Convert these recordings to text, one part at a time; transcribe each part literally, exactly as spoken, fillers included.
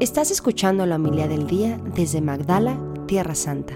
Estás escuchando la homilía del día desde Magdala, Tierra Santa.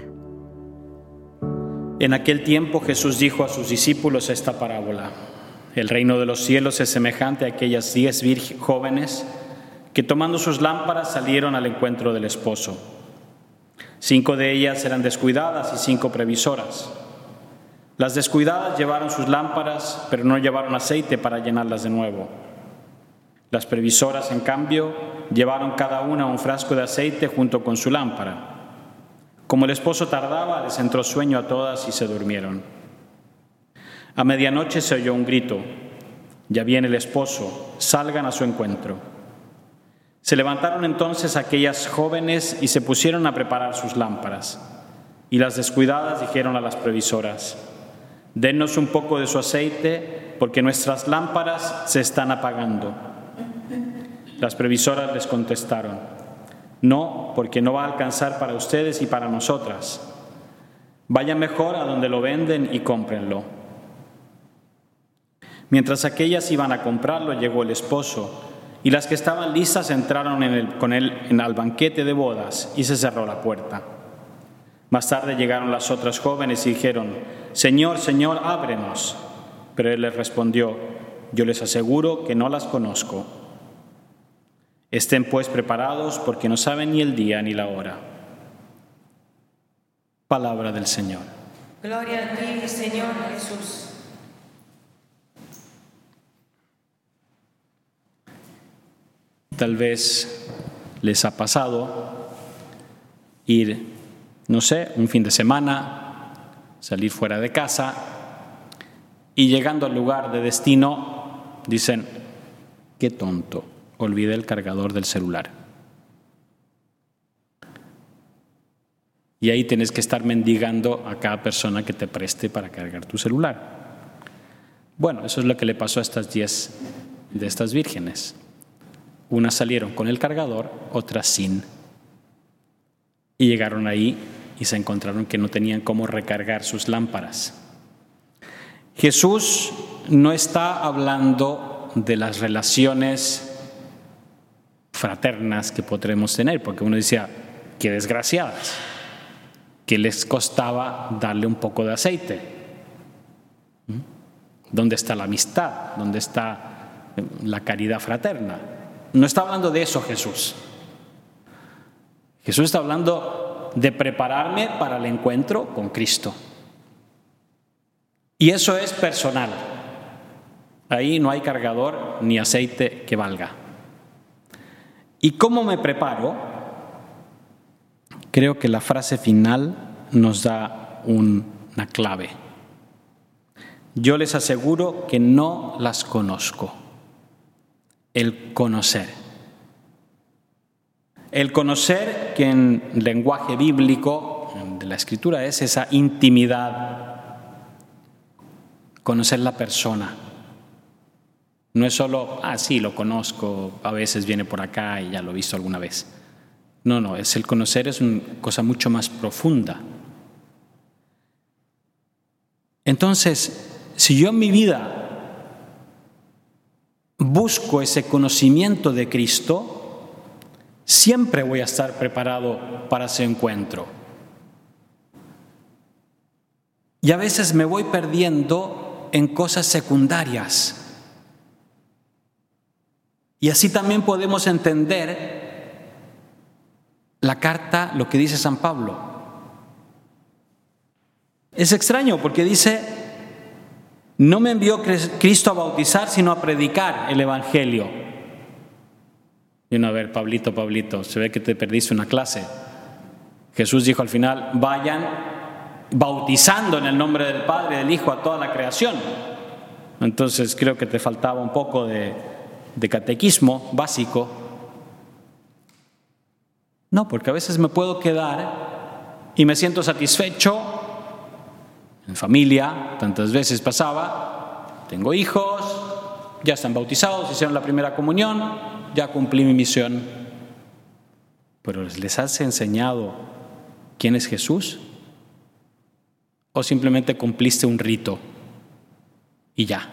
En aquel tiempo Jesús dijo a sus discípulos esta parábola: El reino de los cielos es semejante a aquellas diez virgen jóvenes que tomando sus lámparas salieron al encuentro del esposo. Cinco de ellas eran descuidadas y cinco previsoras. Las descuidadas llevaron sus lámparas, pero no llevaron aceite para llenarlas de nuevo. Las previsoras, en cambio, llevaron cada una un frasco de aceite junto con su lámpara. Como el esposo tardaba, les entró sueño a todas y se durmieron. A medianoche se oyó un grito: «Ya viene el esposo, salgan a su encuentro». Se levantaron entonces aquellas jóvenes y se pusieron a preparar sus lámparas. Y las descuidadas dijeron a las previsoras: «Dennos un poco de su aceite, porque nuestras lámparas se están apagando». Las previsoras les contestaron: «No, porque no va a alcanzar para ustedes y para nosotras. Vayan mejor a donde lo venden y cómprenlo». Mientras aquellas iban a comprarlo, llegó el esposo, y las que estaban listas entraron en el, con él en el banquete de bodas, y se cerró la puerta. Más tarde llegaron las otras jóvenes y dijeron: «Señor, Señor, ábrenos». Pero él les respondió: «Yo les aseguro que no las conozco. Estén pues preparados, porque no saben ni el día ni la hora». Palabra del Señor. Gloria a ti, Señor Jesús. Tal vez les ha pasado ir, no sé, un fin de semana, salir fuera de casa y llegando al lugar de destino dicen: «Qué tonto, olvidé el cargador del celular». Y ahí tienes que estar mendigando a cada persona que te preste para cargar tu celular. Bueno, eso es lo que le pasó a estas diez de estas vírgenes. Unas salieron con el cargador, otras sin. Y llegaron ahí y se encontraron que no tenían cómo recargar sus lámparas. Jesús no está hablando de las relaciones fraternas que podremos tener, porque uno decía: «Qué desgraciadas, que les costaba darle un poco de aceite». ¿Dónde está la amistad? ¿Dónde está la caridad fraterna? No está hablando de eso Jesús. Jesús está hablando de prepararme para el encuentro con Cristo. Y eso es personal. Ahí no hay cargador ni aceite que valga. ¿Y cómo me preparo? Creo que la frase final nos da un, una clave. Yo les aseguro que no las conozco. El conocer. El conocer, que en lenguaje bíblico de la Escritura es esa intimidad. Conocer la persona. No es solo, ah, sí, lo conozco, a veces viene por acá y ya lo he visto alguna vez. No, no, es el conocer, es una cosa mucho más profunda. Entonces, si yo en mi vida busco ese conocimiento de Cristo, siempre voy a estar preparado para ese encuentro. Y a veces me voy perdiendo en cosas secundarias. Y así también podemos entender la carta, lo que dice San Pablo. Es extraño porque dice: «No me envió Cristo a bautizar, sino a predicar el Evangelio». Y uno, a ver, Pablito, Pablito, se ve que te perdiste una clase. Jesús dijo al final: «Vayan bautizando en el nombre del Padre y del Hijo a toda la creación». Entonces creo que te faltaba un poco de, de catequismo básico. No, porque a veces me puedo quedar y me siento satisfecho. En familia, tantas veces pasaba, tengo hijos, ya están bautizados, hicieron la primera comunión, ya cumplí mi misión. Pero ¿les has enseñado quién es Jesús? ¿O simplemente cumpliste un rito y ya?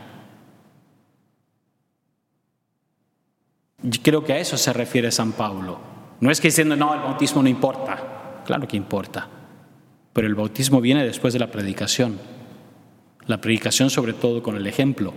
Yo creo que a eso se refiere San Pablo. No es que diciendo, no, el bautismo no importa. Claro que importa. Pero el bautismo viene después de la predicación. La predicación sobre todo con el ejemplo.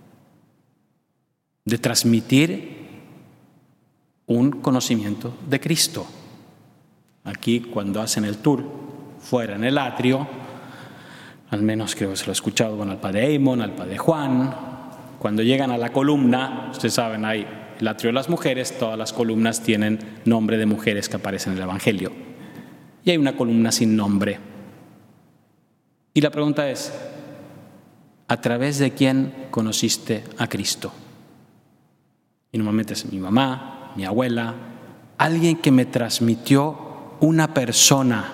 De transmitir un conocimiento de Cristo. Aquí cuando hacen el tour, fuera en el atrio, al menos creo que se lo he escuchado bueno, al padre Eamon, al padre Juan, cuando llegan a la columna, ustedes saben, hay el atrio de las mujeres, todas las columnas tienen nombre de mujeres que aparecen en el Evangelio. Y hay una columna sin nombre. Y la pregunta es, ¿a través de quién conociste a Cristo? Y normalmente es mi mamá, mi abuela, alguien que me transmitió una persona,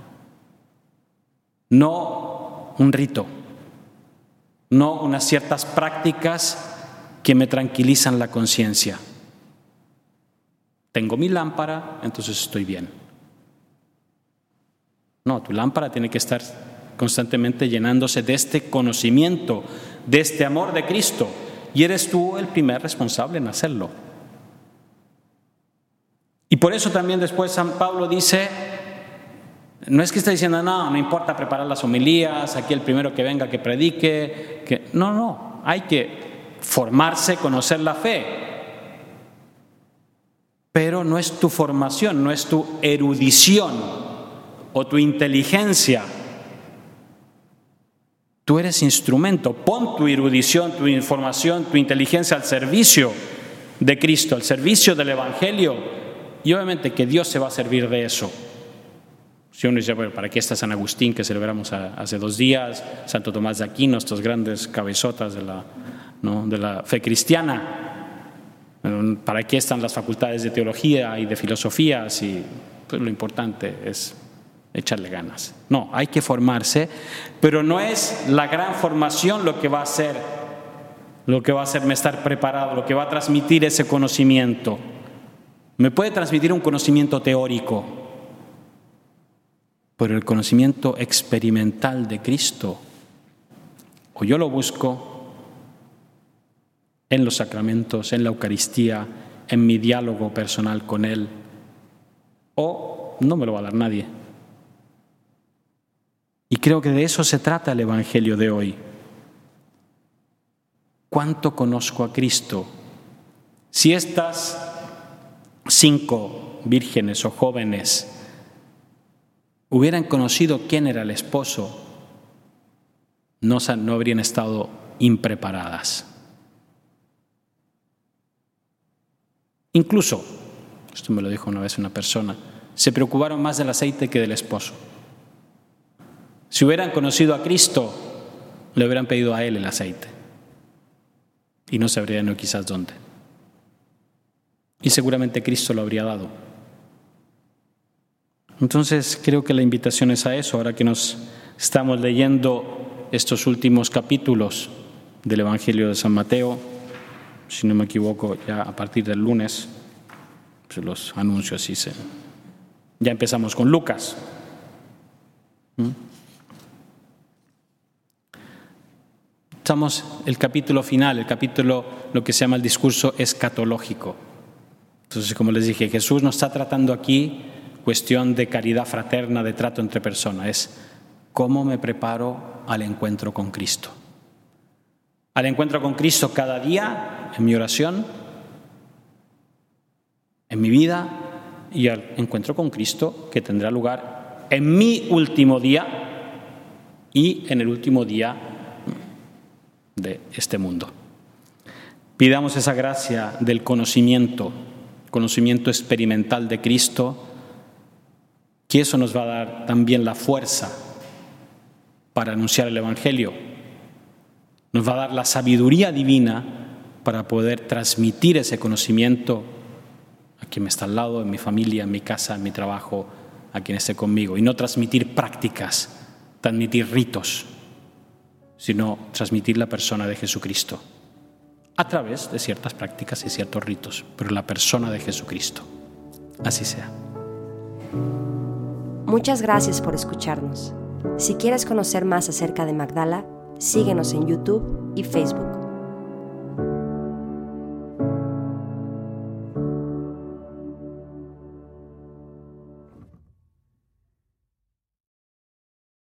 no un rito, no unas ciertas prácticas que me tranquilizan la conciencia. Tengo mi lámpara, entonces estoy bien. No, tu lámpara tiene que estar constantemente llenándose de este conocimiento, de este amor de Cristo, y eres tú el primer responsable en hacerlo. Y por eso también después San Pablo dice, no es que está diciendo, no, no importa preparar las homilías, aquí el primero que venga que predique, que no, no, hay que formarse, conocer la fe. Pero no es tu formación, no es tu erudición o tu inteligencia. Tú eres instrumento, pon tu erudición, tu información, tu inteligencia al servicio de Cristo, al servicio del Evangelio. Y obviamente que Dios se va a servir de eso. Si uno dice, bueno, ¿para qué está San Agustín que celebramos hace dos días? Santo Tomás de Aquino, estos grandes cabezotas de la, ¿no? de la fe cristiana. ¿Para qué están las facultades de teología y de filosofía? Si pues, lo importante es echarle ganas. No, hay que formarse, pero no es la gran formación lo que va a hacer, lo que va a hacerme estar preparado, lo que va a transmitir ese conocimiento. Me puede transmitir un conocimiento teórico, pero el conocimiento experimental de Cristo, o yo lo busco en los sacramentos, en la Eucaristía, en mi diálogo personal con Él, o no me lo va a dar nadie. Y creo que de eso se trata el Evangelio de hoy. ¿Cuánto conozco a Cristo? Si estas cinco vírgenes o jóvenes hubieran conocido quién era el esposo, no, no habrían estado impreparadas. Incluso, esto me lo dijo una vez una persona, se preocuparon más del aceite que del esposo. Si hubieran conocido a Cristo, le hubieran pedido a Él el aceite. Y no sabrían no, quizás dónde. Y seguramente Cristo lo habría dado. Entonces creo que la invitación es a eso, ahora que nos estamos leyendo estos últimos capítulos del Evangelio de San Mateo, si no me equivoco, ya a partir del lunes, pues los anuncio así. Se... Ya empezamos con Lucas. ¿Mm? Estamos el capítulo final, el capítulo, lo que se llama el discurso escatológico. Entonces, como les dije, Jesús no está tratando aquí cuestión de caridad fraterna, de trato entre personas, es cómo me preparo al encuentro con Cristo. Al encuentro con Cristo cada día, en mi oración, en mi vida, y al encuentro con Cristo que tendrá lugar en mi último día y en el último día de este mundo. Pidamos esa gracia del conocimiento, conocimiento experimental de Cristo, que eso nos va a dar también la fuerza para anunciar el Evangelio. Nos va a dar la sabiduría divina para poder transmitir ese conocimiento a quien me está al lado, en mi familia, en mi casa, en mi trabajo, a quien esté conmigo. Y no transmitir prácticas, transmitir ritos, sino transmitir la persona de Jesucristo a través de ciertas prácticas y ciertos ritos, pero la persona de Jesucristo. Así sea. Muchas gracias por escucharnos. Si quieres conocer más acerca de Magdala, síguenos en YouTube y Facebook.